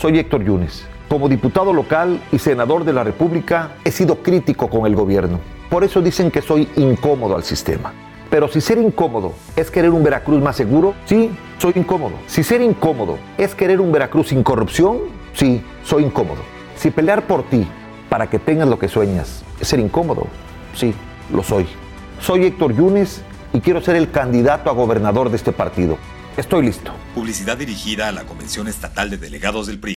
Soy Héctor Yunes. Como diputado local y senador de la República, he sido crítico con el gobierno. Por eso dicen que soy incómodo al sistema. Pero si ser incómodo es querer un Veracruz más seguro, sí, soy incómodo. Si ser incómodo es querer un Veracruz sin corrupción, sí, soy incómodo. Si pelear por ti para que tengas lo que sueñas es ser incómodo, sí, lo soy. Soy Héctor Yunes y quiero ser el candidato a gobernador de este partido. Estoy listo. Publicidad dirigida a la Convención Estatal de Delegados del PRI.